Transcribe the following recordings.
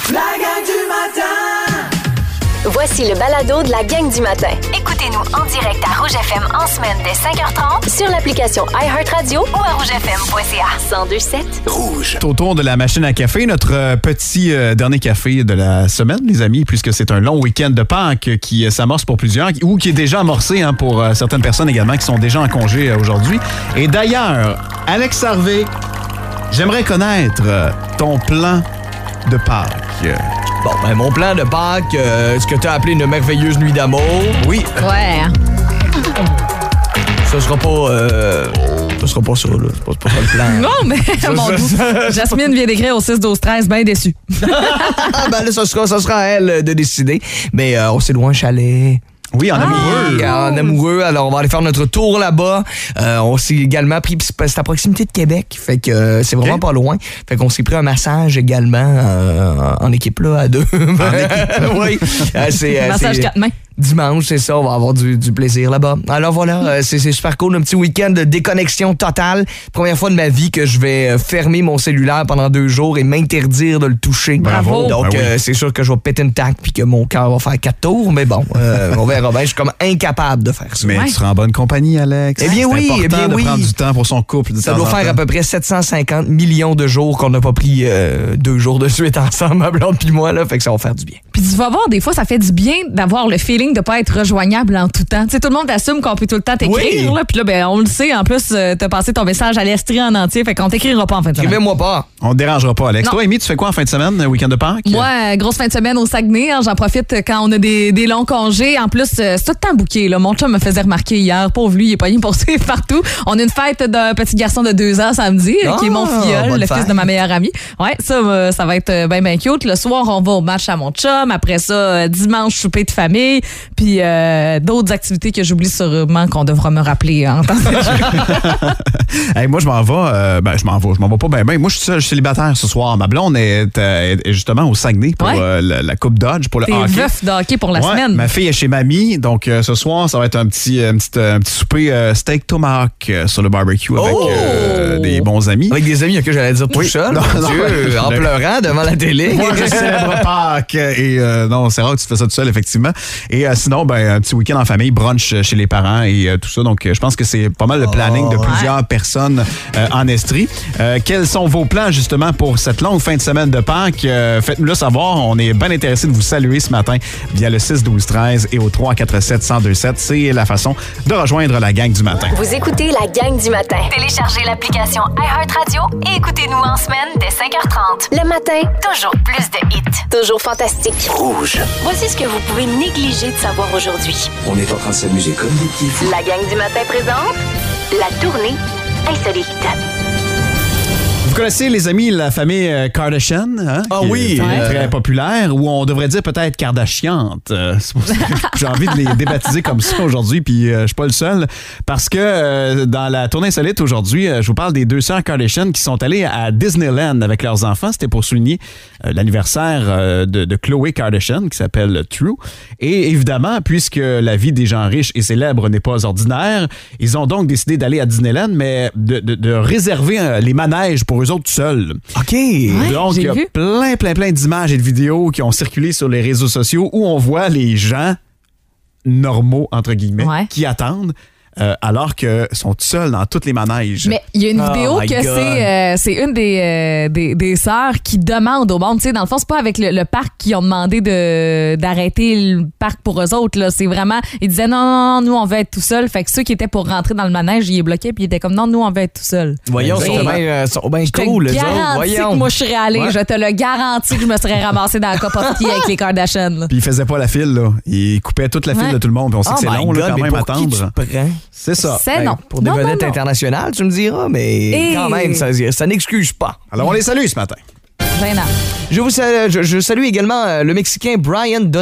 La gang du matin! Voici le balado de la gang du matin. Écoutez-nous en direct à Rouge FM en semaine dès 5h30 Sur l'application iHeartRadio ou à rougefm.ca. 1027. Rouge. C'est au tour de la machine à café, notre petit dernier café de la semaine, les amis, puisque c'est un long week-end de Pâques qui s'amorce pour plusieurs ou qui est déjà amorcé pour certaines personnes également qui sont déjà en congé aujourd'hui. Et d'ailleurs, Alex Harvey, j'aimerais connaître ton plan de Pâques. Bon, ben mon plan de Pâques, ce que tu as appelé une merveilleuse nuit d'amour. Oui. Ouais. Ça sera pas ça, là. C'est pas ça le plan. Non, mais mon Dieu. Jasmine vient d'écrire au 6-12-13, bien déçue. Ben là, ça sera à elle de décider. Mais on s'est loin un chalet. Oui, en amoureux. En amoureux, alors on va aller faire notre tour là-bas. On s'est également pris, c'est à proximité de Québec, fait que c'est vraiment pas loin. Fait qu'on s'est pris un massage également en équipe là, à deux. Oui. Massage 4 mains. Dimanche, c'est ça, on va avoir du plaisir là-bas. Alors voilà, c'est super cool, un petit week-end de déconnexion totale. Première fois de ma vie que je vais fermer mon cellulaire pendant 2 jours et m'interdire de le toucher. Bravo. Donc Ben oui. c'est sûr que je vais péter une taque puis que mon cœur va faire 4 tours, mais bon, on verra bien. Je suis comme incapable de faire ça. Mais tu seras en bonne compagnie, Alex. Eh bien oui, c'est important eh bien de oui. prendre du temps pour son couple. Ça doit faire à peu près 750 millions de jours qu'on n'a pas pris 2 jours de suite ensemble, ma blonde puis moi, là, fait que ça va faire du bien. Puis tu vas voir, des fois, ça fait du bien d'avoir le feeling de pas être rejoignable en tout temps. Tu sais, tout le monde assume qu'on peut tout le temps t'écrire, Oui. là, puis là, ben, on le sait. En plus, t'as passé ton message à l'Estrie en entier, fait qu'on t'écrira pas en fin de semaine. Écrivez-moi pas. On ne dérangera pas, Alex. Non. Toi, Amy, tu fais quoi en fin de semaine, week-end de Pâques? Moi, grosse fin de semaine au Saguenay. Hein, j'en profite quand on a des longs congés. En plus, c'est tout le temps bouqué. Là. Mon chum me faisait remarquer hier. Pauvre lui, il est pas pour suivre partout. On a une fête d'un petit garçon de 2 ans samedi, qui est mon filleul, bonne le fils fête. de ma meilleure amie. Ouais, ça va être bien cute. Le soir, on va au match à mon chum. Après ça, dimanche, souper de famille. Puis d'autres activités que j'oublie sûrement qu'on devra me rappeler en temps de jeu. Hey, moi, je m'en vais. Je m'en vais pas bien. Moi, je suis seul, je suis célibataire ce soir. Ma blonde est justement au Saguenay pour Ouais. la Coupe Dodge, pour le T'es hockey. veuf de hockey pour la Ouais, semaine. ma fille est chez mamie, donc ce soir, ça va être un petit souper steak tomahawk sur le barbecue avec des bons amis. Avec des amis que j'allais dire tout seul. Non, Mon non, Dieu, en le- pleurant devant la télé. Moi, je célèbre Pâques. Et non, c'est rare que tu fais ça tout seul, effectivement. Et sinon, un petit week-end en famille, brunch chez les parents et tout ça. Donc, je pense que c'est pas mal le planning de plusieurs personnes en Estrie. Quels sont vos plans, justement, pour cette longue fin de semaine de Pâques? Faites-nous le savoir. On est bien intéressés de vous saluer ce matin via le 6-12-13 et au 347-1027. C'est la façon de rejoindre la gang du matin. Vous écoutez la gang du matin. Téléchargez l'application iHeartRadio et écoutez-nous en semaine dès 5h30. Le matin, Toujours plus de hits. toujours fantastique. Rouge. Voici ce que vous pouvez négliger de savoir aujourd'hui. On est en train de s'amuser comme des petits fous. La gang du matin présente la tournée insolite. Vous connaissez, les amis, la famille Kardashian, hein? Ah qui oui. est très populaire, ou on devrait dire peut-être Kardashiante. C'est pour ça que j'ai envie de les débaptiser comme ça aujourd'hui, puis je suis pas le seul, parce que dans la tournée insolite aujourd'hui, je vous parle des 2 sœurs Kardashian qui sont allées à Disneyland avec leurs enfants. C'était pour souligner l'anniversaire de Khloé Kardashian, qui s'appelle True. Et évidemment, puisque la vie des gens riches et célèbres n'est pas ordinaire, ils ont donc décidé d'aller à Disneyland, mais de réserver les manèges pour eux autres tout seuls. OK. Donc, il y a j'ai vu. plein d'images et de vidéos qui ont circulé sur les réseaux sociaux où on voit les gens normaux, entre guillemets, Ouais. qui attendent alors qu'ils sont tout seuls dans toutes les manèges. Mais il y a une Oh vidéo my que God. c'est une des sœurs qui demande au monde. Tu sais, dans le fond, c'est pas avec le parc qui ont demandé d'arrêter le parc pour eux autres. Là. C'est vraiment, ils disaient non, nous, on veut être tout seul. Fait que ceux qui étaient pour rentrer dans le manège, ils les bloquaient puis ils étaient comme non, nous, on veut être tout seul. Voyons, Oui. sont bien Je te cool, les autres. garantis Voyons. que moi, je serais allée. Ouais. Je te le garantis que je me serais ramassée dans la Cup of Tea avec les Kardashians. là. Puis ils faisaient pas la file, là. Ils coupaient toute la file Ouais. de tout le monde. Puis on sait que c'est my long, là, God, quand mais même, pour qui attendre. tu te prends? C'est ça. C'est non. Pour des Non, vedettes non. internationales, tu me diras, mais Et- quand même, ça n'excuse pas. Alors, on les salue ce matin. Gênant. Je salue également le Mexicain Brian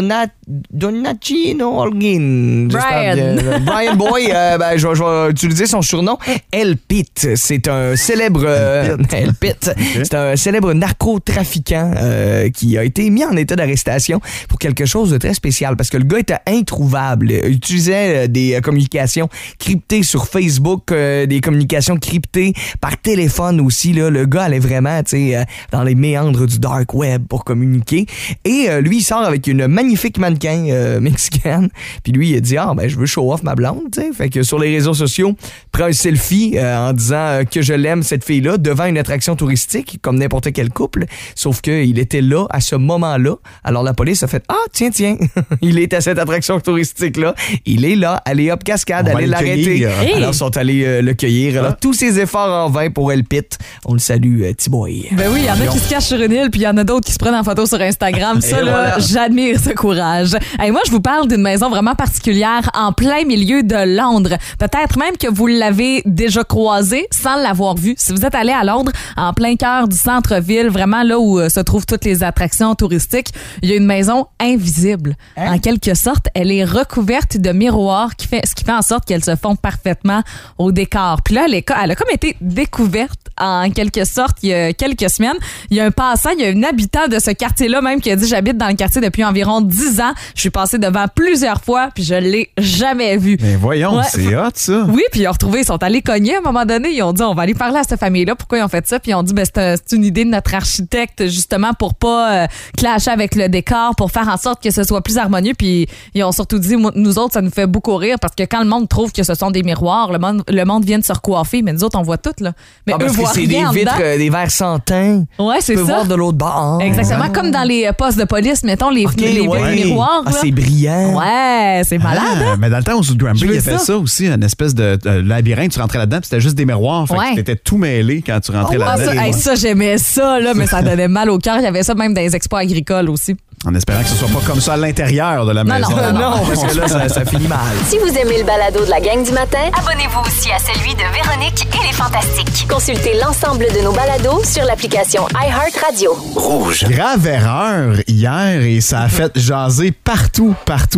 Donacino Holguin. Brian. Brian Boy, je vais utiliser son surnom. El Pit. C'est un célèbre... El Pit. Okay. C'est un célèbre narcotrafiquant qui a été mis en état d'arrestation pour quelque chose de très spécial parce que le gars était introuvable. Il utilisait des communications cryptées sur Facebook, des communications cryptées par téléphone aussi. Là. Le gars allait vraiment dans les méandres du dark web pour communiquer. Et lui, il sort avec une magnifique mannequin mexicaine. Puis lui, il a dit je veux show off ma blonde. T'sais. Fait que sur les réseaux sociaux, prend un selfie en disant que je l'aime, cette fille-là, devant une attraction touristique, comme n'importe quel couple. Sauf qu'il était là à ce moment-là. Alors la police a fait tiens, il est à cette attraction touristique-là. Il est là. Allez hop, cascade, allez l'arrêter. Alors ils sont allés le cueillir. Alors tous ses efforts en vain pour El Pit. On le salue, T-Boy. Ben oui, il y en a qui se cachent sur une île, puis il y en a d'autres qui se prennent en photo sur Instagram. Ça, là, voilà. J'admire ce courage. Hey, moi, je vous parle d'une maison vraiment particulière en plein milieu de Londres. Peut-être même que vous l'avez déjà croisée sans l'avoir vue. Si vous êtes allé à Londres, en plein cœur du centre-ville, vraiment là où se trouvent toutes les attractions touristiques, il y a une maison invisible. En quelque sorte, elle est recouverte de miroirs, ce qui fait en sorte qu'elle se fond parfaitement au décor. Puis là, elle a comme été découverte en quelque sorte il y a quelques semaines. Il y a un passant, il y a un habitant de ce quartier-là même qui a dit « J'habite dans le quartier depuis environ 10 ans. Je suis passé devant plusieurs fois puis je l'ai jamais vu. » Mais voyons, c'est hot ça. Oui, puis ils sont allés cogner à un moment donné. Ils ont dit « On va aller parler à cette famille-là. Pourquoi ils ont fait ça? » Puis ils ont dit « C'est une idée de notre architecte justement pour pas clasher avec le décor, pour faire en sorte que ce soit plus harmonieux. » Puis ils ont surtout dit « Nous autres, ça nous fait beaucoup rire parce que quand le monde trouve que ce sont des miroirs, le monde vient de se recoiffer. Mais nous autres, on voit tout. Là. Mais eux voient c'est des vitres, des verres sans teint. Ouais, c'est ça. Tu peux voir de l'autre bord. Exactement, comme dans les postes de police, mettons, les miroirs. C'est brillant. Ouais, c'est malade. Mais dans le temps où Zoot Granby, il a fait ça aussi, une espèce de labyrinthe, tu rentrais là-dedans, puis c'était juste des miroirs. Fait que t'étais tout mêlé quand tu rentrais là-dedans. Ça, j'aimais ça, là, mais ça donnait mal au cœur. Il y avait ça même dans les expos agricoles aussi. En espérant que ce soit pas comme ça à l'intérieur de la maison. Non, parce que là, ça finit mal. Si vous aimez le balado de la gang du matin, abonnez-vous aussi à celui de Véronique et les Fantastiques. Consultez l'ensemble de nos balados sur l'application iHeartRadio. Rouge. Grave erreur hier et ça a fait jaser partout.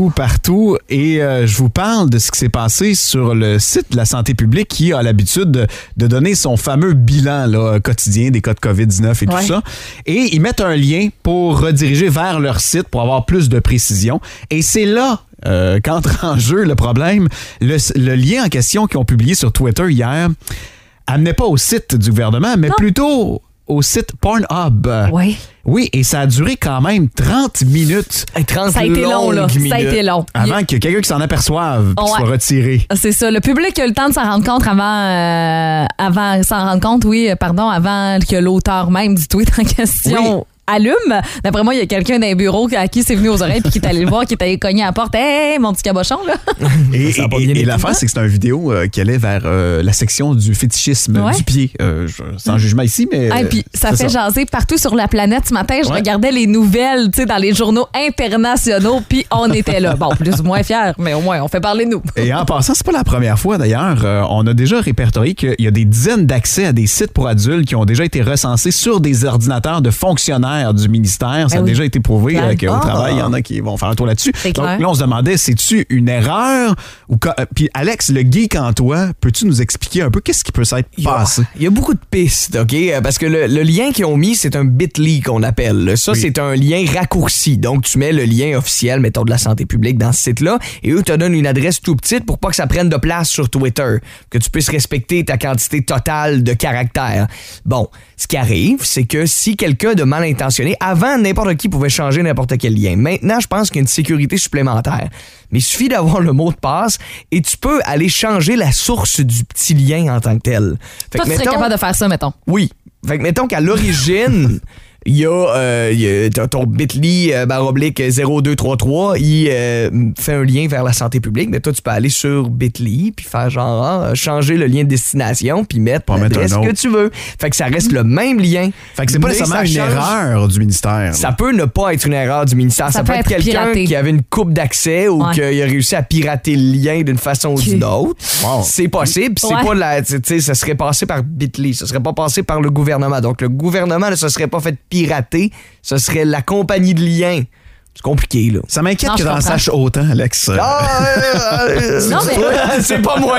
Et je vous parle de ce qui s'est passé sur le site de la santé publique qui a l'habitude de donner son fameux bilan là, quotidien des cas de COVID-19 et tout ça. Et ils mettent un lien pour rediriger vers leur site pour avoir plus de précision. Et c'est là qu'entre en jeu le problème. Le lien en question qu'ils ont publié sur Twitter hier amenait pas au site du gouvernement, mais plutôt au site Pornhub. Oui, et ça a duré quand même 30 minutes. 30 ça a été long, là. Minutes. Ça a été long. Avant que quelqu'un qui s'en aperçoive soit retiré. C'est ça. Le public a eu le temps de s'en rendre compte avant que l'auteur même du tweet en question allume. D'après moi, il y a quelqu'un dans les bureaux à qui c'est venu aux oreilles puis qui est allé le voir, qui est allé cogner à la porte. Hey, mon petit cabochon, là. Et l'affaire, c'est que c'est une vidéo qui allait vers la section du fétichisme du pied. Sans jugement ici, mais. Et puis, ça fait jaser partout sur la planète. Ce matin, je regardais les nouvelles, tu sais, dans les journaux internationaux, puis on était là. Bon, plus ou moins fiers, mais au moins, on fait parler de nous. Et en passant, c'est pas la première fois, d'ailleurs. On a déjà répertorié qu'il y a des dizaines d'accès à des sites pour adultes qui ont déjà été recensés sur des ordinateurs de fonctionnaires du ministère. Ça a déjà été prouvé qu'au travail, il y en a qui vont faire un tour là-dessus. Donc là, on se demandait, c'est-tu une erreur? Puis Alex, le geek en toi, peux-tu nous expliquer un peu qu'est-ce qui peut s'être passé? Il y a beaucoup de pistes, OK? Parce que le lien qu'ils ont mis, c'est un bit.ly qu'on appelle. Ça, c'est un lien raccourci. Donc, tu mets le lien officiel, mettons, de la santé publique dans ce site-là, et eux te donnent une adresse tout petite pour pas que ça prenne de place sur Twitter, que tu puisses respecter ta quantité totale de caractères. Bon, ce qui arrive, c'est que si quelqu'un de mal intentionné, avant, n'importe qui pouvait changer n'importe quel lien. Maintenant, je pense qu'il y a une sécurité supplémentaire. Mais il suffit d'avoir le mot de passe et tu peux aller changer la source du petit lien en tant que tel. Toi, tu serais capable de faire ça, mettons. Oui. Fait que mettons qu'à l'origine... Il y a ton bit.ly /0233, il fait un lien vers la santé publique, mais toi, tu peux aller sur bit.ly puis faire changer le lien de destination puis mettre l'adresse que tu veux. Fait que ça reste le même lien. Fait que c'est pas nécessairement une erreur du ministère. Ça peut ne pas être une erreur du ministère. Ça peut être quelqu'un qui avait une coupe d'accès ou qui a réussi à pirater le lien d'une façon ou d'une autre. Wow. C'est possible. Puis c'est pas ça serait passé par bit.ly. Ça serait pas passé par le gouvernement. Donc, le gouvernement ne se serait pas fait pirater, ce serait la compagnie de liens C'est compliqué, là. Ça m'inquiète Non, que je t'en comprends. saches autant, Alex. Non, mais C'est pas moi.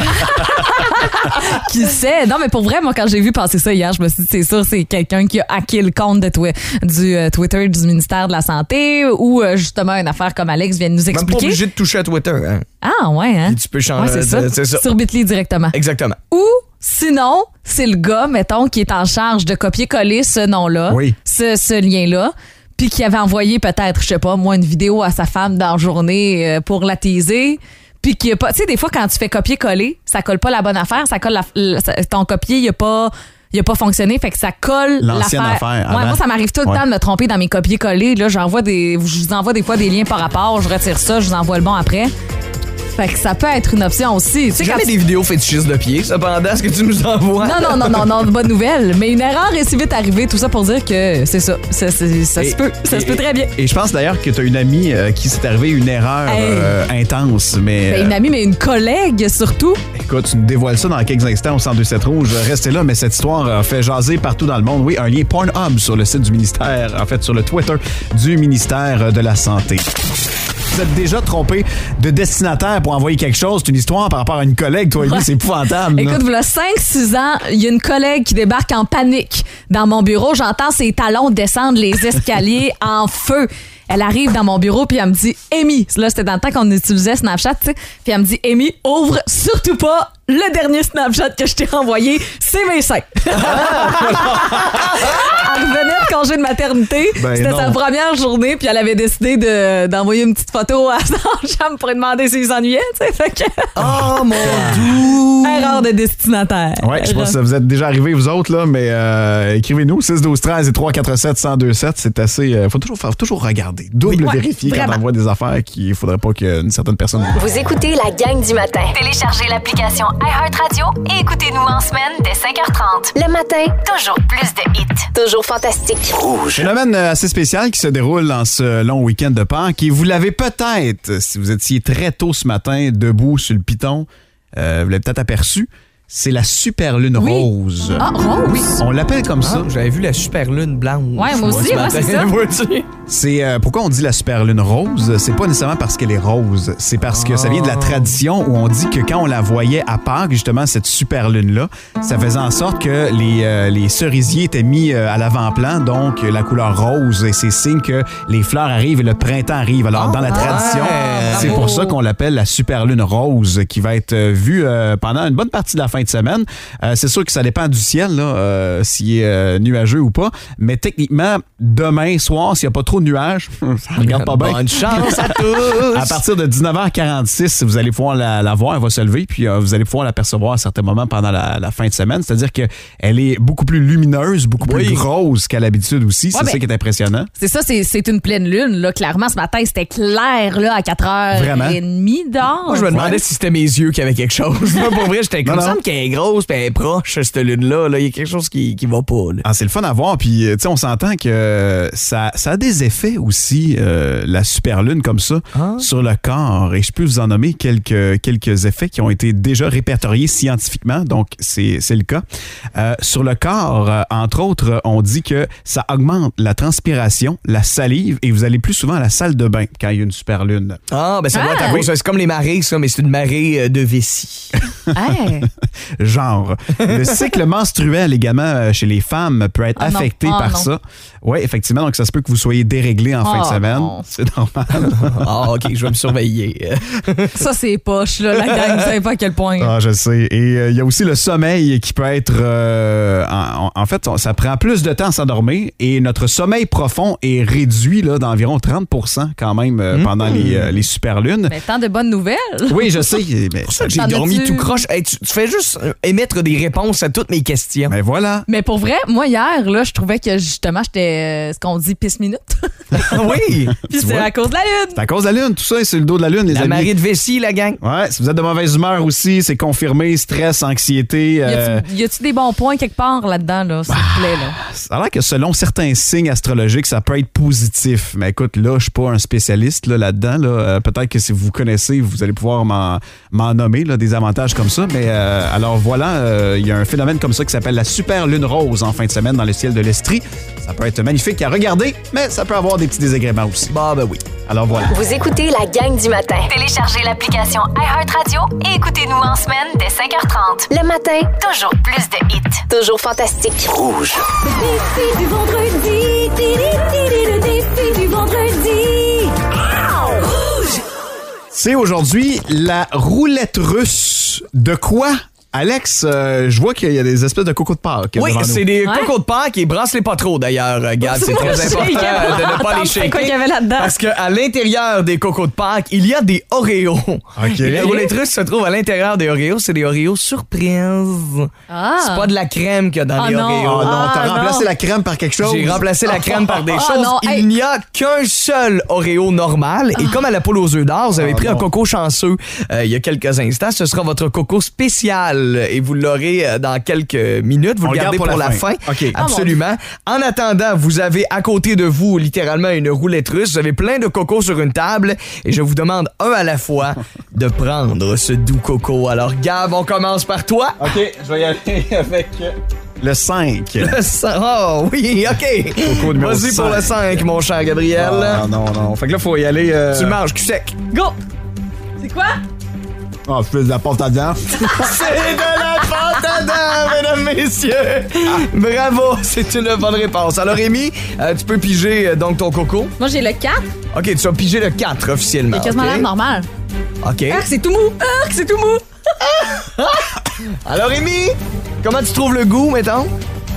qui sait? Non, mais pour vrai, moi, quand j'ai vu passer ça hier, je me suis dit, c'est sûr, c'est quelqu'un qui a hacké le compte du Twitter du ministère de la Santé ou justement une affaire comme Alex vient de nous Même pas expliquer. obligé de toucher à Twitter. Hein. Ah, ouais, hein? Puis tu peux changer. Ouais, c'est ça. Sur Bitly directement. Exactement. Ou sinon, c'est le gars, mettons, qui est en charge de copier-coller ce nom-là, Oui. ce lien-là, puis qui avait envoyé peut-être, je sais pas, moi, une vidéo à sa femme dans la journée pour la teaser. Puis qui a pas. Tu sais, des fois, quand tu fais copier-coller, ça colle pas la bonne affaire, ça colle ton copier, il a pas fonctionné, fait que ça colle L'ancienne l'affaire. affaire, Ouais, avant. moi, ça m'arrive tout le temps de me tromper dans mes copier-coller. Là, je vous envoie des fois des liens par rapport, je retire ça, je vous envoie le bon après. Fait que ça peut être une option aussi. Tu sais, C'est quand jamais des vidéos fétichistes de pieds, cependant, ce que tu nous envoies. Non, bonne nouvelle. Mais une erreur est si vite arrivée, tout ça pour dire que c'est ça. Ça se peut. Ça se peut très bien. Et je pense d'ailleurs que tu as une amie qui s'est arrivée une erreur intense. Mais Ben, une amie, mais une collègue surtout. écoute, tu nous dévoiles ça dans quelques instants au 102.7 Rouge. Restez là, mais cette histoire a fait jaser partout dans le monde. Oui, un lien Pornhub sur le site du ministère, en fait, sur le Twitter du ministère de la Santé. Vous êtes déjà trompé de destinataire pour envoyer quelque chose. C'est une histoire par rapport à une collègue, toi et lui, c'est épouvantable. là. Écoute, voilà 5-6 ans, il y a une collègue qui débarque en panique dans mon bureau. J'entends ses talons descendre les escaliers en feu. Elle arrive dans mon bureau puis elle me dit « Amy », là c'était dans le temps qu'on utilisait Snapchat, tu sais, puis elle me dit « Amy, ouvre surtout pas le dernier Snapchat que je t'ai envoyé, c'est mes seins. » Elle revenait de congé de maternité, Ben c'était non. sa première journée, puis elle avait décidé d'envoyer une petite photo à son chum pour lui demander s'il s'ennuyait, tu sais, fait que... Oh mon doux! Erreur de destinataire. Ouais, je sais pas si ça vous êtes déjà arrivé, vous autres, là, mais écrivez-nous, 6-12-13 et 347-1027, c'est assez... faut toujours regarder, double Oui, vérifier quand vraiment. on voit des affaires qu'il faudrait pas qu'une certaine personne... Vous écoutez la gang du matin. Téléchargez l'application iHeartRadio et écoutez-nous en semaine dès 5h30. Le matin, Toujours plus de hits. toujours fantastique. Phénomène assez spécial qui se déroule dans ce long week-end de Pâques et vous l'avez peut-être, si vous étiez très tôt ce matin, debout sur le piton, vous l'avez peut-être aperçu, c'est la super lune Oui. rose. Ah, rose? On l'appelle comme ça. Ah, j'avais vu la super lune blanche. Ouais, moi aussi, ce moi, c'est matin. ça. Vois-tu? C'est pourquoi on dit la super lune rose, c'est pas nécessairement parce qu'elle est rose, c'est parce que ça vient de la tradition où on dit que quand on la voyait à Pâques, justement cette super lune là, ça faisait en sorte que les cerisiers étaient mis à l'avant-plan, donc la couleur rose, et c'est signe que les fleurs arrivent et le printemps arrive. Alors dans la tradition, c'est pour ça qu'on l'appelle la super lune rose, qui va être vue pendant une bonne partie de la fin de semaine. C'est sûr que ça dépend du ciel, là, s'il est nuageux ou pas, mais techniquement demain soir, s'il n'y a pas trop de nuages, ça regarde pas bien. Bonne chance à tous! À partir de 19h46, vous allez pouvoir la voir, elle va se lever, puis vous allez pouvoir l'apercevoir à certains moments pendant la fin de semaine. C'est-à-dire qu'elle est beaucoup plus lumineuse, beaucoup plus grosse qu'à l'habitude aussi. C'est Ouais, ça qui est impressionnant. C'est ça, c'est une pleine lune. Là. Clairement, ce matin, c'était clair là, à 4h30 dehors. Moi, je me demandais si c'était mes yeux qui avaient quelque chose. Moi, pour vrai, j'étais comme Non, ça, non. il me semble qu'elle est grosse, puis elle est proche, cette lune-là. Là. Il y a quelque chose qui va pas. Là. Ah, c'est le fun à voir, puis tu sais, on s'entend que ça a des effets aussi, la super lune comme ça, sur le corps. Et je peux vous en nommer quelques effets qui ont été déjà répertoriés scientifiquement, donc c'est le cas. Sur le corps, entre autres, on dit que ça augmente la transpiration, la salive, et vous allez plus souvent à la salle de bain quand il y a une super lune. Ah, ben ça doit être à Ah, cause. C'est comme les marées, ça, mais c'est une marée de vessie. Hey. Genre. Le cycle menstruel également chez les femmes peut être Ah non. affecté Ah par non. ça. Oui, effectivement, donc ça se peut que vous soyez déréglé en fin de Oh semaine. non. C'est normal. Ah, OK, je vais me surveiller. Ça, c'est poche, là, la gang. Vous savez pas à quel point. Ah, je sais. Et il y a aussi le sommeil qui peut être... en fait, ça prend plus de temps à s'endormir et notre sommeil profond est réduit là, d'environ 30% quand même pendant les superlunes. Mais tant de bonnes nouvelles. Oui, je sais. Mais, Pour ça que j'ai T'en dormi as-tu? tout croche. Hey, tu fais juste émettre des réponses à toutes mes questions. mais voilà. Mais pour vrai, moi, hier, là, je trouvais que justement, j'étais ce qu'on dit pisse-minute. Oui! Puis c'est vois? à cause de la lune. C'est à cause de la lune, tout ça, c'est le dos de la lune, les La amis. marée de vessie, la gang. Ouais, si vous êtes de mauvaise humeur aussi, c'est confirmé, stress, anxiété. Y a-tu des bons points quelque part là-dedans, là, s'il te plaît, là? Ça a l'air que selon certains signes astrologiques, ça peut être positif. Mais écoute, là, je suis pas un spécialiste là-dedans. Là. Peut-être que si vous connaissez, vous allez pouvoir m'en nommer là, des avantages comme ça. Mais Alors voilà, il y a un phénomène comme ça qui s'appelle la super lune rose en fin de semaine dans le ciel de l'Estrie. Ça peut être magnifique à regarder, mais ça peut avoir des petits désagréments aussi. Bah ben oui. Alors voilà. Vous écoutez la gang du matin. Téléchargez l'application iHeartRadio et écoutez-nous en semaine dès 5h30. Le matin, toujours plus de hits. Toujours fantastique. Rouge. Le défi du vendredi. Le défi du vendredi. Rouge. C'est aujourd'hui la roulette russe. De quoi? Alex, je vois qu'il y a des espèces de cocos de Pâques. Oui, devant nous. c'est des cocos de Pâques et brasse-les pas trop d'ailleurs, Gab. C'est très important de ne pas les C'est quoi qu'il y shaker. avait là-dedans? Parce qu'à l'intérieur des cocos de Pâques, il y a des Oreos. Et la roulette russe se trouve à l'intérieur des Oreos. C'est des Oreos surprises. Ah. C'est pas de la crème qu'il y a dans Ah les non. Oreos. Oh non, t'as Ah, remplacé non. la crème par quelque chose. J'ai remplacé la crème par des Ah, choses. non, hey. Il n'y a qu'un seul Oreo normal. Et comme à la poule aux œufs d'or, vous avez pris un non. coco chanceux il y a quelques instants. Ce sera votre coco spécial. Et vous l'aurez dans quelques minutes. Vous On le le gardez garde pour la fin. OK. Absolument. En attendant, vous avez à côté de vous littéralement une roulette russe. Vous avez plein de cocos sur une table. Et je vous demande un à la fois de prendre ce doux coco. Alors Gab, on commence par toi. OK, je vais y aller avec le 5. Oh oui, OK. Coco numéro Vas-y pour 5. le 5, mon cher Gabriel. Ah, non. Fait que là, faut y aller... Tu le manges cul sec. Go! C'est quoi? Ah, je fais de la porte à dents. C'est de la pâte à dents, mesdames, messieurs. Bravo, c'est une bonne réponse. Alors, Rémi, tu peux piger donc ton coco. Moi, j'ai le 4. OK, tu vas piger le 4 officiellement. C'est quasiment OK? l'air normal. OK. C'est tout mou. C'est tout mou. Alors, Rémi, comment tu trouves le goût, mettons?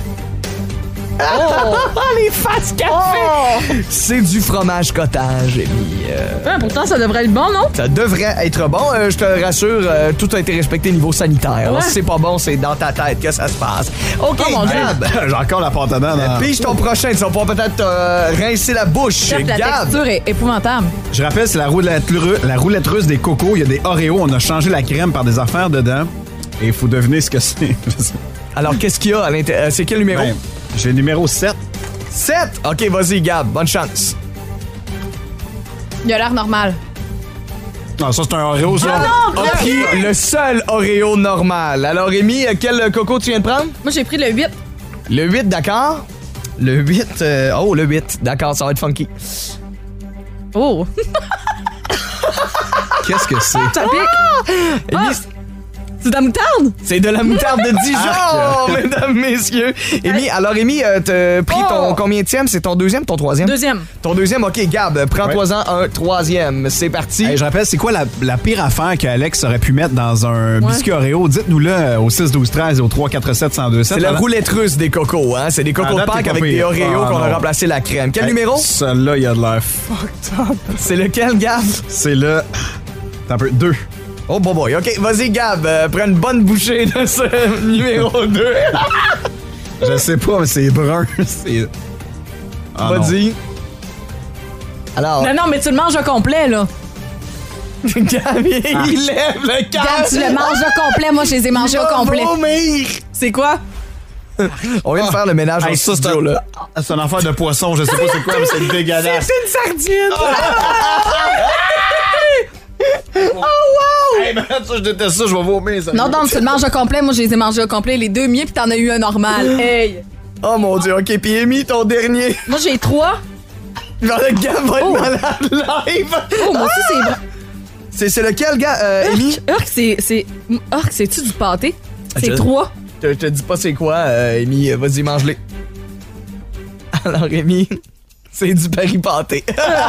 Oh! Les faces café! C'est du fromage cottage, Rémi. Pourtant, ça devrait être bon, non? Ça devrait être bon. Je te rassure, tout a été respecté niveau sanitaire. Ouais. Si c'est pas bon, c'est dans ta tête que ça se passe. OK, Oh, mon Dieu. Gab. J'ai encore la porte à dents. dans- Pige ton prochain, tu vas pouvoir peut-être rincer la bouche. Chef, la Gab. texture est épouvantable. Je rappelle, c'est la roulette russe des cocos. Il y a des Oreos. On a changé la crème par des affaires dedans. Et il faut deviner ce que c'est. Alors, qu'est-ce qu'il y a à l'intérieur? C'est quel numéro? Ben, j'ai le numéro 7. 7! OK, vas-y, Gab. Bonne chance. Il a l'air normal. Non, ça, c'est un Oreo, ça. non! A pris le seul Oreo normal. Alors, Rémi, quel coco tu viens de prendre? Moi, j'ai pris le 8. Le 8, d'accord. Le 8, le 8. D'accord, ça va être funky. Oh! Qu'est-ce que c'est? Ça pique! Rémi, C'est de la moutarde? c'est de la moutarde de Dijon, mesdames, messieurs. Alors, Rémi, t'as pris ton combienième? C'est ton deuxième, ton troisième? Deuxième. Ton deuxième, OK, Gab, prends-toi-en un troisième. C'est parti. Hey, je rappelle, c'est quoi la pire affaire qu'Alex aurait pu mettre dans un biscuit Oreo? Dites-nous-le au 6-12-13 et au 3-4-7-1027. C'est la roulette russe des cocos, hein? C'est des cocos Ah, de date, Pâques t'es pas avec des pire. Oreos Ah, qu'on a non. remplacé la crème. Quel Hey, numéro? Celui-là, il a de l'air fucked up. C'est lequel, Gab? C'est le... T'as un peu 2. Oh, boy. OK, vas-y, Gab. Prends une bonne bouchée de ce numéro 2. Je sais pas, mais c'est brun. C'est... Ah, non. Vas-y. Alors, Non, mais tu le manges au complet, là. Gab, il lève le cœur. Regarde, tu le manges au complet. Moi, je les ai mangés au complet. Vomir. C'est quoi? On vient de faire le ménage Hey, en ça, studio, là. c'est une affaire de poisson. Je sais pas c'est quoi, mais c'est dégueulasse. C'est une sardine. Hey, man, ça, je déteste ça. Je vais vomir. Ça. Non, donc, tu le manges au complet. Moi, je les ai mangés au complet. Les deux miens, puis t'en as eu un normal. Hey! Oh, mon Dieu. OK, puis Amy, ton dernier. Moi, j'ai 3. Genre, le Gab va être malade live. Oh, moi aussi, c'est bon. C'est lequel, gars, Amy? C'est-tu du pâté? C'est Je- 3. Je te dis pas c'est quoi, Amy. Vas-y, mange-les. Alors, Amy, c'est du Paris pâté.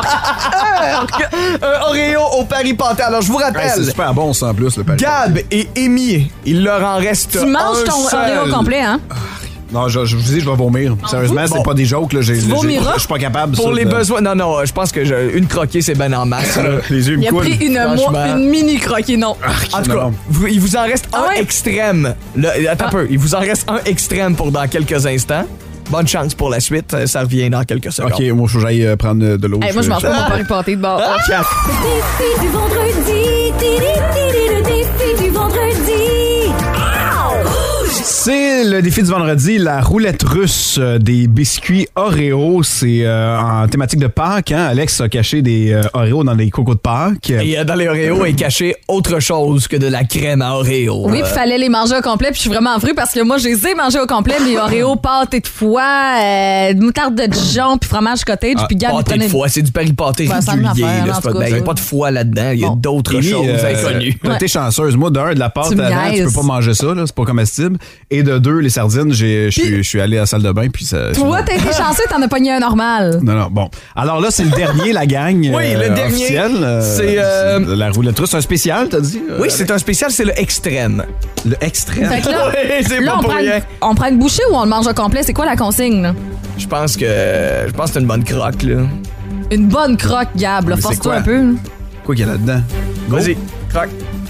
Un Oreo au Paris pâté. Alors, je vous Hey, rappelle, c'est super bon, ça, en plus, le Paris. Gab et Amy, il leur en reste Tu manges un ton seul. Oreo complet, hein? Non, je vous dis, je vais vomir. Sérieusement, c'est Bon. pas des jokes. Là. Je vomiras? suis pas capable. Pour ça, les de- besoins... Non, je pense que une croquée, c'est ben en masse. là. Les yeux me Il a coulent. pris franchement. une mini croquée, non. En tout cas, Non. il vous en reste un ouais? extrême. Là, attends un peu. Il vous en reste un extrême pour dans quelques instants. Bonne chance pour la suite. Ça revient dans quelques secondes. OK, moi, il faut que j'aille prendre de l'eau. Hey, moi, je mange pas mon Paris pâté de bord. Le défi du vendredi. Le défi du vendredi. Rouge. C'est le défi du vendredi, la roulette russe des biscuits Oreo. C'est en thématique de Pâques. Hein? Alex a caché des Oreo dans les cocos de Pâques. Et dans les Oreos est caché autre chose que de la crème à Oreo. Oui, puis fallait les manger au complet, puis je suis vraiment fru parce que moi, je les ai mangés au complet, les Oreos, pâte et de foie, moutarde de Dijon, puis fromage cottage, puis Gab, pâté de foie, c'est du Paris-pâté régulier. Il n'y a pas de foie là-dedans, il y a d'autres choses inconnues. T'es chanceuse. Moi, d'un, de la pâte avant, tu peux pas manger ça, là, c'est pas comestible. Et de deux, les sardines, je suis allé à la salle de bain, puis ça... Toi, t'as été chanceux, t'en as pogné un normal. Non, bon. Alors là, c'est le dernier, la gang. Oui, le dernier. Officiel, c'est la roulette russe. C'est un spécial, t'as dit? Oui, c'est un spécial, c'est le extrême. Le extrême? Fait que là, oui, c'est là, pas pour rien. On prend une bouchée ou on le mange au complet? C'est quoi la consigne, là? Je pense que c'est une bonne croque, là. Une bonne croque, Gab, là. Force-toi un peu. Là. Quoi qu'il y a là-dedans? Vas-y, croque.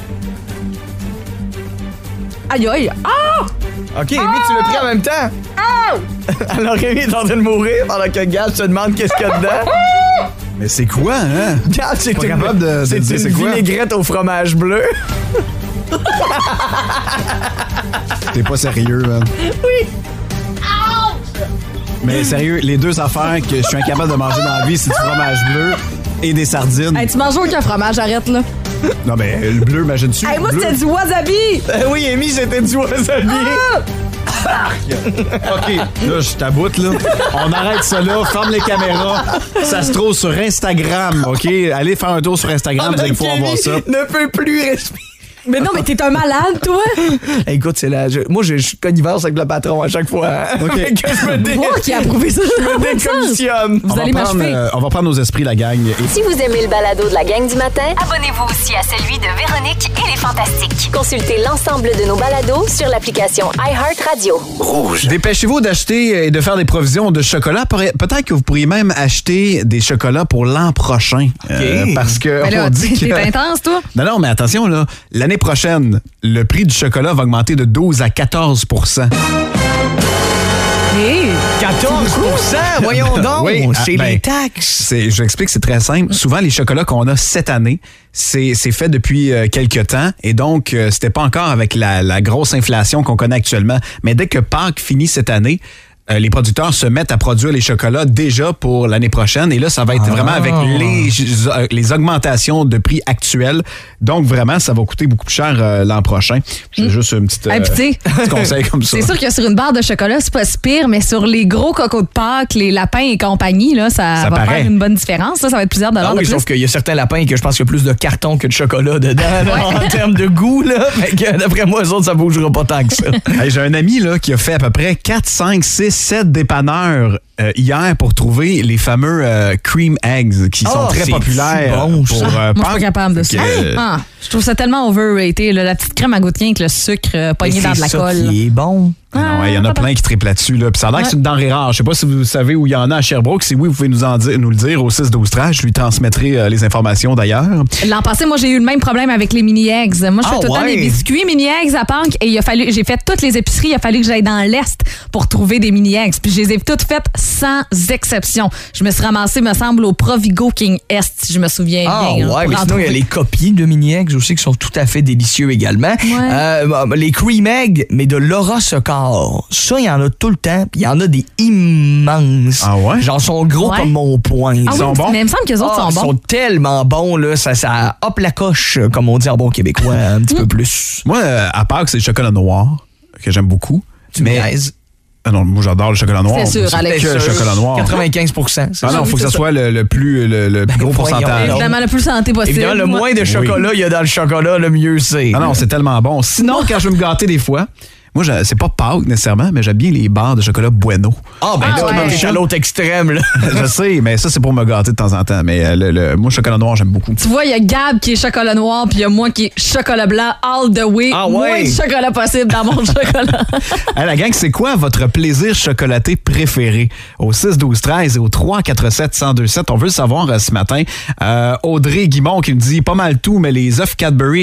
Aïe, aïe. Ah! OK, Rémi, tu l'as pris en même temps. Alors, Rémi est en train de mourir pendant que Gab se demande qu'est-ce qu'il y a dedans. Mais c'est quoi, hein? Gab, c'est pas capable de c'est dire une c'est quoi? vinaigrette au fromage bleu. T'es pas sérieux, man. Oui. Mais sérieux, les deux affaires que je suis incapable de manger dans la vie, c'est du fromage bleu et des sardines. Hey, tu manges aucun fromage, arrête, là. Non, mais le bleu, imagine-tu? Hey, moi, bleu. c'était du wasabi! Oui, Amy, c'était du wasabi. OK, là, je t'aboute, là. On arrête ça là, ferme les caméras. Ça se trouve sur Instagram, OK? Allez faire un tour sur Instagram, vous allez pouvoir voir ça. Ne peut plus respirer. Mais non, mais t'es un malade, toi! Écoute, c'est là. Moi, je suis connivence avec le patron à chaque fois. Hein? OK. Que je me Moi qui ai approuvé ça, je me décommissionne. Vous allez m'achever. On va prendre nos esprits, la gang. Et... Si vous aimez le balado de la gang du matin, abonnez-vous aussi à celui de Véronique et les Fantastiques. Consultez l'ensemble de nos balados sur l'application iHeartRadio. Rouge. Dépêchez-vous d'acheter et de faire des provisions de chocolat. Peut-être que vous pourriez même acheter des chocolats pour l'an prochain. Parce que Mais là, on dit t'es que... intense, toi? Non, mais attention, là. L'année prochaine, le prix du chocolat va augmenter de 12 à 14 Hey. 14 voyons donc. Oui, c'est les taxes. Je l'explique, c'est très simple. Souvent, les chocolats qu'on a cette année, c'est fait depuis quelques temps. Et donc, c'était pas encore avec la grosse inflation qu'on connaît actuellement. Mais dès que Pâques finit cette année, les producteurs se mettent à produire les chocolats déjà pour l'année prochaine. Et là, ça va être vraiment avec les augmentations de prix actuelles. Donc, vraiment, ça va coûter beaucoup plus cher l'an prochain. C'est juste un petit conseil comme ça. C'est sûr que sur une barre de chocolat, c'est pas si pire, mais sur les gros cocos de Pâques, les lapins et compagnie, là, ça va faire une bonne différence. Ça va être plusieurs dollars de plus. Sauf qu'il y a certains lapins que je pense qu'il y a plus de carton que de chocolat dedans en termes de goût. Là. Fait que, d'après moi, eux autres, ça bougera pas tant que ça. Hey, j'ai un ami là, qui a fait à peu près 4, 5, 6, 7 dépanneurs hier pour trouver les fameux cream eggs qui sont très populaires bon, pour moi, je suis pas capable de ça. Je trouve ça tellement overrated. Là, la petite crème à goûter avec le sucre pogné dans de la colle. C'est ça qui est bon. Il y en a plein qui triplent là-dessus. Là. Puis ça a l'air que c'est une denrée rare. Je sais pas si vous savez où il y en a à Sherbrooke. Si oui, vous pouvez nous le dire au 6-12-13. Je lui transmettrai les informations d'ailleurs. L'an passé, moi, j'ai eu le même problème avec les mini-eggs. Moi, je fais tout le temps des biscuits mini-eggs à Pâques et j'ai fait toutes les épiceries. Il a fallu que j'aille dans l'Est pour trouver des mini-eggs. Puis je les ai toutes faites sans exception. Je me suis ramassée, me semble, au Provigo King Est, si je me souviens bien. Mais sinon, il y a les copies de mini-eggs aussi qui sont tout à fait délicieux également. Les cream eggs, mais de Laura Secor. Ça, il y en a tout le temps. Puis il y en a des immenses. Ah ouais? Genre, sont gros comme mon poing. Ils sont bons? Mais il me semble que les autres sont bons. Ils sont tellement bons, là. Ça hop la coche, comme on dit en bon québécois, un petit peu plus. Moi, à Pâques, c'est le chocolat noir que j'aime beaucoup. Tu me niaises? Ah non, moi j'adore le chocolat noir. C'est sûr, Alex. Le chocolat noir. 95%. Ah non, il faut que ça soit le plus gros pourcentage. Évidemment, le plus santé possible. Évidemment, le moins de chocolat il y a dans le chocolat, le mieux c'est. Ah non, c'est tellement bon. Sinon, quand je veux me gâter des fois, moi, c'est pas Pâques nécessairement, mais j'aime bien les barres de chocolat Bueno. Ah, ben là, t'es à l'autre extrême, là. Je sais, mais ça, c'est pour me gâter de temps en temps. Mais moi, chocolat noir, j'aime beaucoup. Tu vois, il y a Gab qui est chocolat noir, puis il y a moi qui est chocolat blanc all the way. Moins de chocolat possible dans mon chocolat. Hey, la gang, c'est quoi votre plaisir chocolaté préféré? Au 6-12-13 et au 3-4-7-1027. On veut le savoir ce matin. Audrey Guimond qui nous dit pas mal tout, mais les œufs Cadbury et les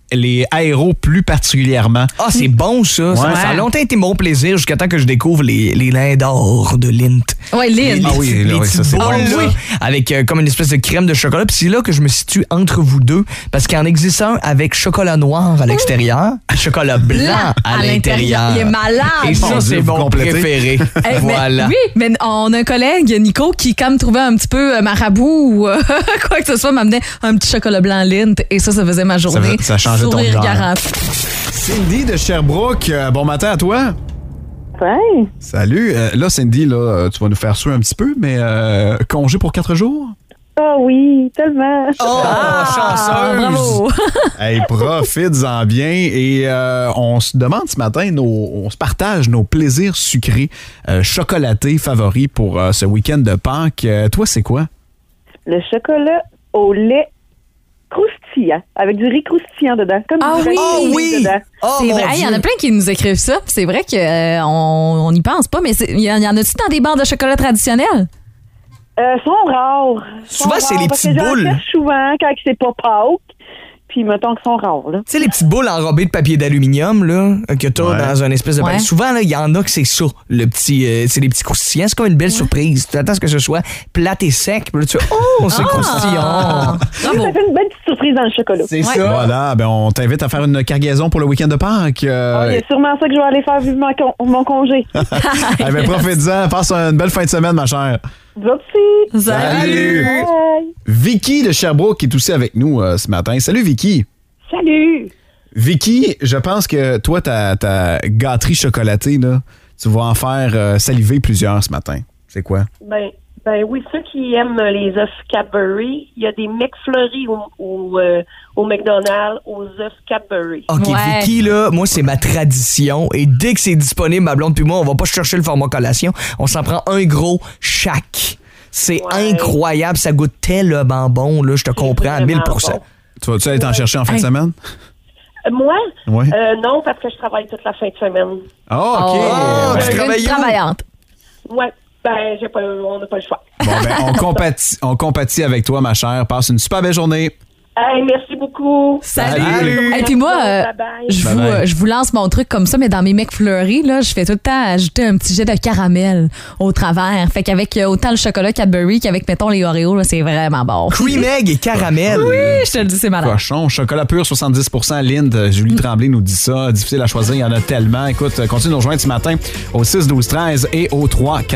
les aéros plus particulièrement. Ah, c'est bon, ça. Ouais. Ça a longtemps été mon plaisir jusqu'à temps que je découvre les lins d'or de Lindt. Ouais, Lindt. Ah oui, les là, oui, ça, petites c'est bon, boules, ça. là, avec comme une espèce de crème de chocolat. Puis c'est là que je me situe entre vous deux, parce qu'il en existe un avec chocolat noir à l'extérieur et chocolat blanc à l'intérieur. Il est malade. Et ça, Mon c'est Dieu, vous mon complétez. préféré. Eh, Voilà. oui, mais on a un collègue, Nico, qui, comme trouvait un petit peu marabout ou quoi que ce soit, m'amenait un petit chocolat blanc Lindt et ça faisait ma journée. Ça changeait ton Sourire humeur. garanti. Cindy de Sherbrooke, bon matin à toi. Ouais. Salut. Là, Cindy, là, tu vas nous faire suer un petit peu, mais congé pour 4 jours? Ah oui, tellement. Oh, chanceuse! Bravo. Hey, profites-en bien. Et on se demande ce matin, on se partage nos plaisirs sucrés chocolatés favoris pour ce week-end de Pâques. Toi, c'est quoi? Le chocolat au lait croustillant, avec du riz croustillant dedans. Comme Ah du oui! riz Oh oui! dedans. Oh, C'est mon vrai, il y en a Dieu. plein qui nous écrivent ça. puis C'est vrai qu'on n'y pense pas, mais il y en a-tu dans des barres de chocolat traditionnels? Sont rares. Souvent, c'est les parce que petites j'en boules. cherche souvent quand c'est pas Pâques. Puis mettons qu'ils sont rares, là. Tu sais, les petites boules enrobées de papier d'aluminium, là, que t'as Ouais. dans une espèce de... Ouais. Souvent, là, il y en a que c'est ça, le petit... c'est des petits croustillants. C'est comme une belle surprise. Tu attends à ce que ce soit plate et sec. Puis là, tu fais, oh, c'est croustillant. Bravo. Ça fait une belle petite surprise dans le chocolat. C'est Ouais. ça. Voilà, ben on t'invite à faire une cargaison pour le week-end de Pâques. Il y a sûrement ça que je vais aller faire vivre mon congé. Eh ben, profite-en. Passe une belle fin de semaine, ma chère. Vous aussi. Salut! Bye. Vicky de Sherbrooke qui est aussi avec nous ce matin. Salut, Vicky. Salut. Vicky, je pense que toi, ta gâterie chocolatée, là, tu vas en faire saliver plusieurs ce matin. C'est quoi? Ben oui, ceux qui aiment les œufs Cadbury, il y a des McFlurry au McDonald's aux œufs Cadbury. OK, Ouais. Vicky, là, moi, c'est ma tradition. Et dès que c'est disponible, ma blonde puis moi, on va pas chercher le format collation. On s'en prend un gros chaque. C'est Ouais. incroyable. Ça goûte tellement bon, là. Je te comprends à 1000 vraiment bon. Tu vas-tu aller t'en chercher en fin de semaine? Moi? Oui. Non, parce que je travaille toute la fin de semaine. Ah, OK. Oh, Ben, tu Une travailles où? travaillante. Ouais, on n'a pas le choix. bon, ben, on compatit avec toi, ma chère. Passe une super belle journée. Hey, merci beaucoup. Salut. Et puis moi, Bye-bye. je vous lance mon truc comme ça, mais dans mes McFlurry, là, je fais tout le temps ajouter un petit jet de caramel au travers. Fait qu'avec autant le chocolat Cadbury qu'avec, mettons, les Oreos, là, c'est vraiment bon. Cream egg et caramel. Oui, je te le dis, c'est malade. Cochon, chocolat pur 70%, Lindt. Julie Tremblay nous dit ça. Difficile à choisir, il y en a tellement. Écoute, continue de nous rejoindre ce matin au 6-12-13 et au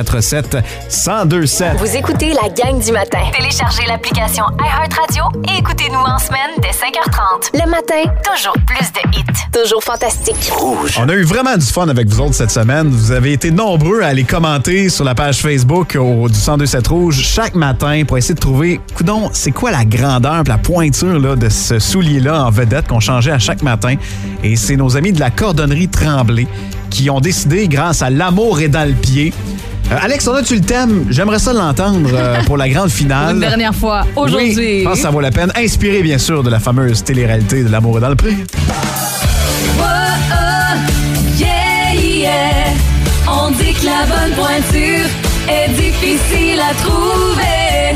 3-4-7-1027. Vous écoutez la gang du matin. Téléchargez l'application iHeartRadio et écoutez-nous en semaine dès 5h30. Le matin, toujours plus de hits. Toujours fantastique. On a eu vraiment du fun avec vous autres cette semaine. Vous avez été nombreux à aller commenter sur la page Facebook du 1027 Rouge chaque matin pour essayer de trouver, coudonc, c'est quoi la grandeur et la pointure là, de ce soulier-là en vedette qu'on changeait à chaque matin. Et c'est nos amis de la cordonnerie Tremblay qui ont décidé, grâce à L'amour est dans le pied. Alex, on a-tu le thème? J'aimerais ça l'entendre pour la grande finale. Une dernière fois, aujourd'hui. Oui, je pense que ça vaut la peine. Inspiré, bien sûr, de la fameuse télé-réalité de L'amour est dans le pré. Yeah, yeah. On dit que la bonne pointure est difficile à trouver.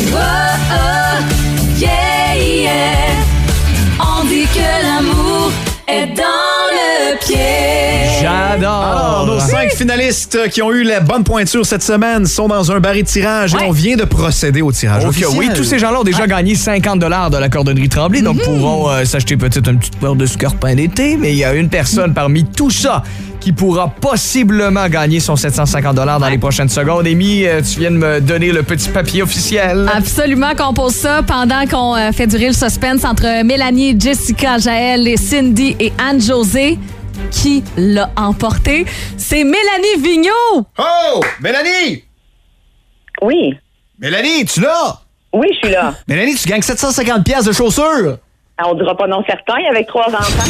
Yeah, yeah. On dit que l'amour est dans le pied. J'adore. Alors, nos 5 finalistes qui ont eu la bonne pointure cette semaine sont dans un baril de tirage et on vient de procéder au tirage Ok, officiel. oui, tous ces gens-là ont déjà gagné 50 de la cordonnerie Tremblay, donc pourront s'acheter peut-être une petite paire de scarpins d'été, mais il y a une personne parmi tout ça qui pourra possiblement gagner son 750 dans les prochaines secondes. Amy, tu viens de me donner le petit papier officiel. Absolument qu'on pose ça pendant qu'on fait durer le suspense entre Mélanie, Jessica, Jaël et Cindy et Anne-Josée. Qui l'a emporté? C'est Mélanie Vigneault! Oh! Mélanie! Oui. Mélanie, tu l'as? Oui, je suis là. Mélanie, tu gagnes 750 pièces de chaussures. On dira pas non certain avec 3 enfants.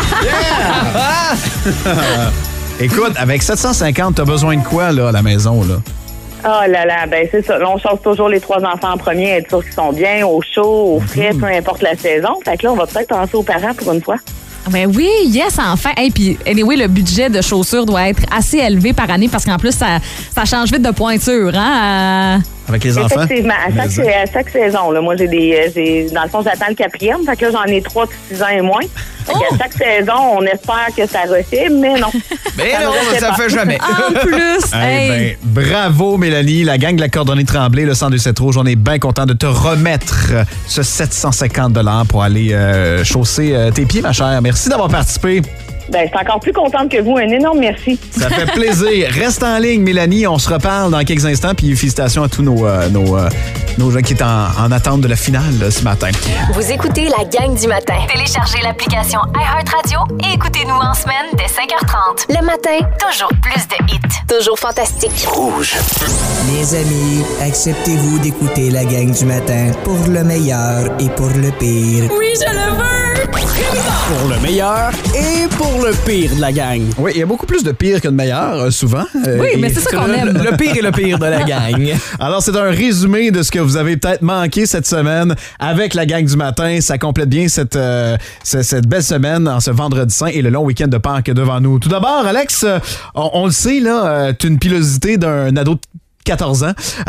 Écoute, avec 750, t'as besoin de quoi, là, à la maison, là? Oh là là, ben c'est ça. Là, on chasse toujours les 3 enfants en premier, être sûr qu'ils sont bien, au chaud, au frais, peu importe la saison. Fait que là, on va peut-être penser aux parents pour une fois. Ben oui, yes, enfin. Et puis, anyway, le budget de chaussures doit être assez élevé par année parce qu'en plus, ça change vite de pointure, hein? Avec les enfants? Effectivement, à chaque saison. Là, moi, dans le fond, j'attends le 4e. Fait que là, j'en ai 3 de 6 ans et moins. Fait qu'à chaque saison, on espère que ça refait, mais non. Mais non, ça fait jamais. En plus, Ben, bravo, Mélanie. La gang de la Cordonnée Tremblay, le 1027 Rouge, on est bien content de te remettre ce 750 $ pour aller chausser tes pieds, ma chère. Merci d'avoir participé. Ben, je suis encore plus contente que vous. Un énorme merci. Ça fait plaisir. Reste en ligne, Mélanie. On se reparle dans quelques instants. Puis félicitations à tous nos gens qui sont en attente de la finale là, ce matin. Vous écoutez la gang du matin. Téléchargez l'application iHeartRadio et écoutez-nous en semaine dès 5h30. Le matin, toujours plus de hits. Toujours fantastique. Rouge. Les amis, acceptez-vous d'écouter la gang du matin pour le meilleur et pour le pire? oui, je le veux! Pour le meilleur et pour le pire de la gang. Oui, il y a beaucoup plus de pire que de meilleur, souvent. Oui, mais c'est ça qu'on aime. Le pire et le pire de la gang. Alors, c'est un résumé de ce que vous avez peut-être manqué cette semaine avec la gang du matin. Ça complète bien cette belle semaine en ce vendredi saint et le long week-end de Pâques devant nous. Tout d'abord, Alex, on le sait, là, tu as une pilosité d'un ado de 14 ans.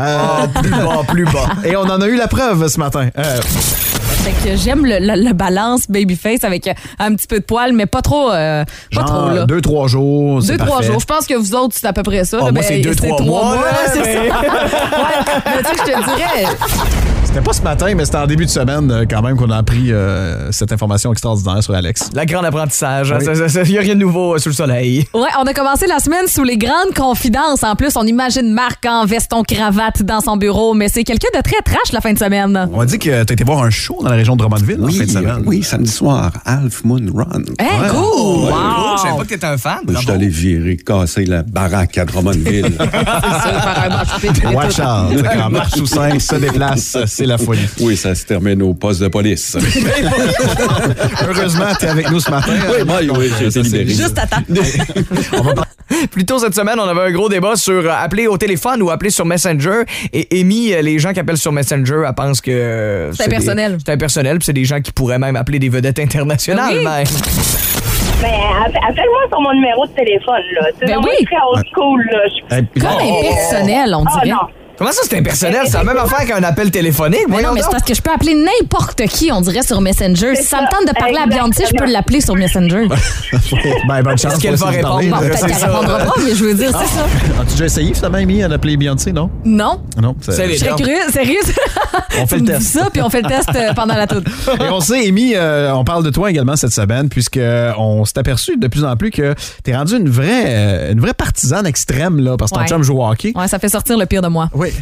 Plus bas. Et on en a eu la preuve ce matin. Fait que j'aime le balance babyface avec un petit peu de poil, mais pas trop. Pas trop, là. 2-3 jours. 2-3 jours. Je pense que vous autres, c'est à peu près ça. Oh, là, moi, c'est 2-3 mois. C'est ça. Ouais, mais tu sais, je te dirais. C'était pas ce matin, mais c'était en début de semaine quand même qu'on a appris cette information extraordinaire sur Alex. La grande apprentissage. Oui. Il n'y a rien de nouveau sous le soleil. Ouais, on a commencé la semaine sous les grandes confidences. En plus, on imagine Marc en veston-cravate dans son bureau, mais c'est quelqu'un de très trash la fin de semaine. On a dit que tu as été voir un show dans la région de Drummondville en fin de semaine. Oui, samedi soir, Half Moon Run. Hey, cool! Wow. Wow. Je savais pas que t'étais un fan. Je suis allé virer, casser la baraque à Drummondville. C'est ça, faire un match fit. Watch out. Quand Marche ou 5 se déplace, c'est la folie. Oui, ça se termine au poste de police. Heureusement, tu es avec nous ce matin. Oui, j'ai été libéré. Juste à temps. Plus tôt cette semaine, on avait un gros débat sur appeler au téléphone ou appeler sur Messenger. Et Amy, les gens qui appellent sur Messenger, elle pense que c'est impersonnel. C'est impersonnel, puis c'est des gens qui pourraient même appeler des vedettes internationales. Oui. Même. Ben, appelle-moi sur mon numéro de téléphone, là. Tu sais, Ben moi, oui. je suis old school, là. Comme impersonnel, on dirait. non. Comment ça, c'est impersonnel? C'est la même affaire qu'un appel téléphonique. Mais non, mais c'est parce que je peux appeler n'importe qui, on dirait, sur Messenger. Si ça me tente de parler à Beyoncé, je peux l'appeler sur Messenger. Ben, bonne chance. Est-ce qu'elle va répondre? Bon, peut-être qu'elle répondra pas, mais je veux dire, c'est ça. As-tu déjà essayé, finalement, Amy, d'appeler Beyoncé, non? Non. Non. C'est les Je serais dents. curieuse, sérieux. On fait Tu le me dis test. ça, puis on fait le test pendant la toute. Et on sait, Amy, on parle de toi également cette semaine, puisqu'on s'est aperçu de plus en plus que t'es rendue une vraie partisane extrême, là, parce que ton Ouais. chum joue au hockey. Ouais, ça fait sortir le pire de moi. Oui.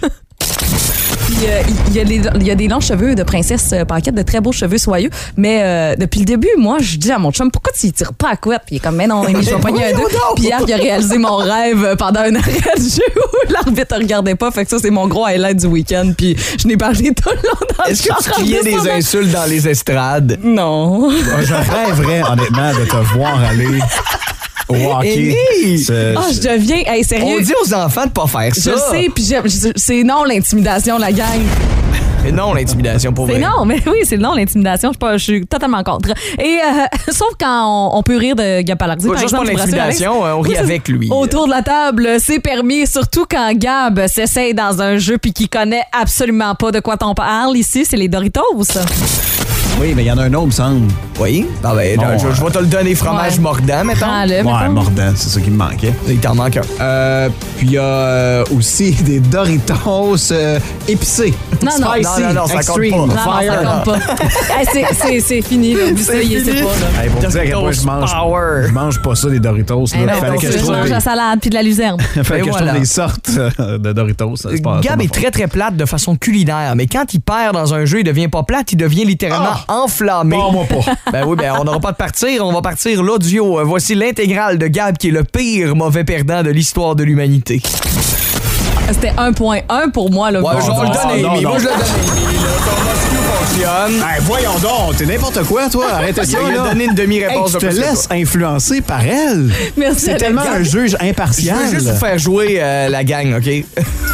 Il y a des longs cheveux de princesse Paquette, de très beaux cheveux soyeux. Mais depuis le début, moi, je dis à mon chum, pourquoi tu ne tires pas à couette? Puis il est comme, mais non, Amy, je vais pogner un 2. Puis hier, il a réalisé mon rêve pendant un arrêt de jeu où l'arbitre ne regardait pas. Fait que ça, c'est mon gros highlight du week-end. Puis je n'ai parlé tout le long dans le Est-ce que tu char, criais en des descendant. insultes dans les estrades? Non. Je rêverais, honnêtement, de te voir aller au hockey. Amy! Ah, je deviens... Hey, sérieux. On dit aux enfants de pas faire ça. Je sais, puis c'est non l'intimidation, la gang. Mais non, l'intimidation, pour C'est vrai. non, mais oui, c'est non l'intimidation. Je suis totalement contre. Et sauf quand on peut rire de Gab Palardi, par Juste exemple. pour tu me rassures, Alex? l'intimidation, on rit Oui, c'est avec lui. Autour de la table, c'est permis, surtout quand Gab s'essaye dans un jeu puis qu'il connaît absolument pas de quoi t'en parle. Ici, c'est les Doritos. Oui, mais il y en a un autre, me semble. Oui? Ah ben, Bon, je vais te le donner, fromage ouais. mordant, mettons. Prends-le, Ouais, mettons. mordant, c'est ça qui me manquait. Il t'en manque un. Puis il y a aussi des Doritos épicés. Non, non. Spicy, Non, ça compte extreme, pas. Non, non, fire. ça compte pas. Hey, c'est fini. Là. Oublie ça, il sait pas. Là. Hey, pour te dire à quel point Doritos Power. je mange pas ça, des Doritos. Hey, Là. non, Fallait que je je trouve mange la salade puis de la luzerne. fallait Et que je voilà. trouve des sortes de Doritos. C'est pas- Gab c'est est pas très très plate de façon culinaire, mais quand il perd dans un jeu, il devient pas plate, il devient littéralement enflammé. Bon, moi pas. Ben oui, ben on n'aura pas de partir, on va partir l'audio. Voici l'intégrale de Gab qui est le pire mauvais perdant de l'histoire de l'humanité. C'était 1.1 pour moi. Là, Ouais, je vais le donner, non, Amy. non. Moi, je le donne à Amy. là. Ton Moscou fonctionne. Hey, voyons donc, t'es n'importe quoi, toi. Arrête ça, Il a là. donné une demi-réponse Hey, tu de te plus que laisses influencer par elle. Merci, C'est Alex. tellement un juge Je impartial. veux juste vous faire jouer la gang, OK?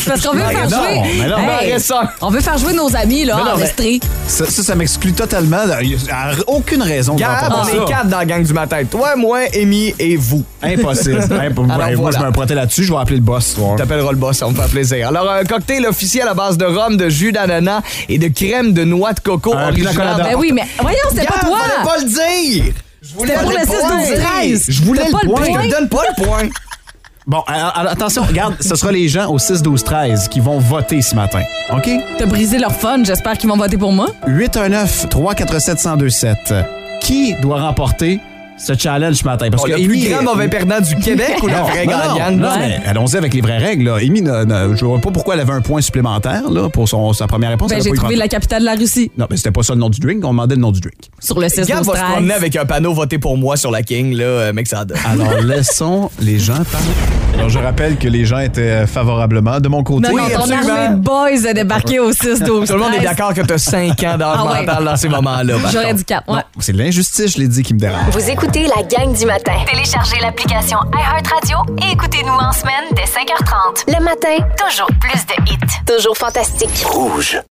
C'est parce qu'on veut faire non, jouer. mais non, Hey, on veut faire jouer nos amis là, Mais non, en mais- estrie. Ça m'exclut totalement. Il n'y a aucune raison de Gab, faire on est ça. 4 dans la gang du matin. Toi, moi, Amy et vous. Impossible. Alors, Moi, voilà. je vais me protéger là-dessus. Je vais appeler le boss ce soir. T'appelleras le boss, ça me fait plaisir. Alors, un cocktail officiel à base de rhum, de jus d'ananas et de crème de noix de coco Un original. pina colada. Ben oui, mais voyons, c'était pas Gab, toi. fallait pas le dire! Je voulais C'était pour le le 6, point. 12, 13. Je voulais T'as le pas le point. point? Je te donne pas le point. Bon, alors, attention, regarde, ce sera les gens au 6-12-13 qui vont voter ce matin. OK? T'as brisé leur fun, j'espère qu'ils vont voter pour moi. 819-347-1027. Qui doit remporter ce challenge ce matin? Parce Le que plus Amy- grand mauvais perdant du Québec ou la vraie gagnante? Non, mais allons-y avec les vraies règles. Là. Amy, je vois pas pourquoi elle avait un point supplémentaire là, pour sa première réponse. Ben, Elle a j'ai pas eu trouvé grand- la capitale de la Russie Non, mais c'était pas ça le nom du drink. On demandait le nom du drink. sur le 6, Gab 12, va se 13. promener avec un panneau voté pour moi sur la King, là, mec, ça donne. Alors, laissons les gens parler. Alors, je rappelle que les gens étaient favorablement de mon côté. Non, non, ton absolument. armée de boys a débarqué au 6, 12, Tout le monde est 13. d'accord que t'as 5 ans d'âge Ah ouais. mental dans ces moments-là. par J'aurais contre. dit 4, ouais. C'est l'injustice, je l'ai dit, qui me dérange. Vous écoutez la gang du matin. Téléchargez l'application iHeartRadio et écoutez-nous en semaine dès 5h30. Le matin, toujours plus de hits. Toujours fantastique. Rouge.